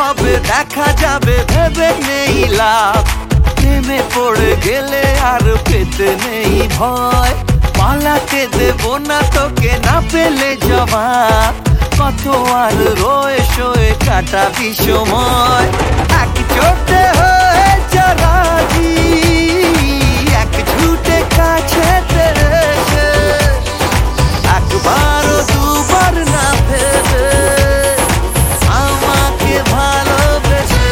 হবে দেখা যাবে ভেবে নেই লাভ। প্রেমে পড়ে গেলে আর পেতে নেই ভয়। পালাতে দেব না তোকে না পেলে জবাব। কত আর রয়ে শোয়ে কাটাবি সময়। এক চোটে হয়ে রাজি, এক ঝুটে কাছে এসে, একবারও দুবার না ভেবে আমাকে ভালোবেসে।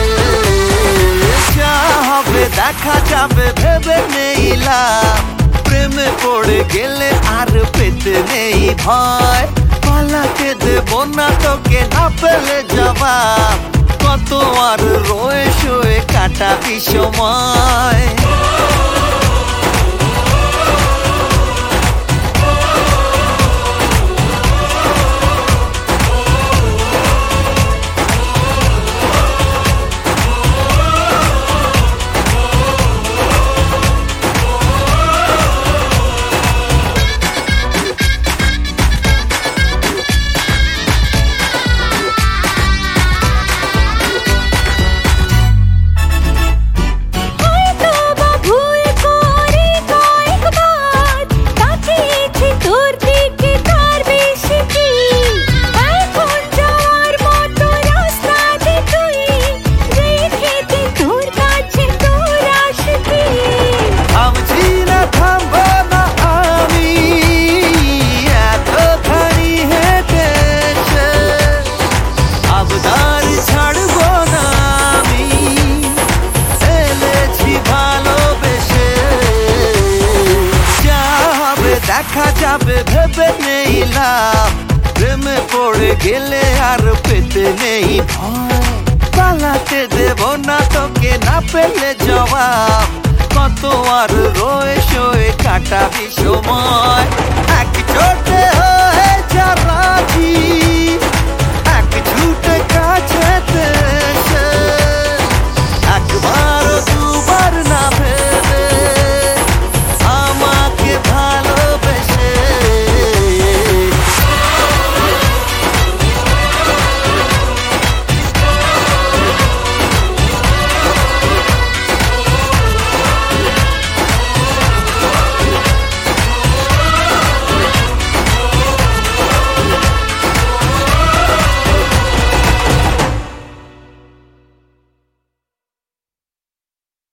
যা হবে দেখা যাবে ভেবে নেই লাভ। প্রেমে পড়ে গেলে আর পেতে নেই ভয়। পালাতে দেব না তোকে না পেলে জবাব। কত আর রয়ে শোয়ে কাটাবি সময়। দেখা যাবে ভেবে নেই লাভ। প্রেমে পড়ে গেলে আর পেতে নেই ভয়। পালাতে দেব না তোকে না পেলে জবাব। কত আর রয়ে শোয়ে কাটাবি সময়। এক চোটে হয়ে রাজি, এক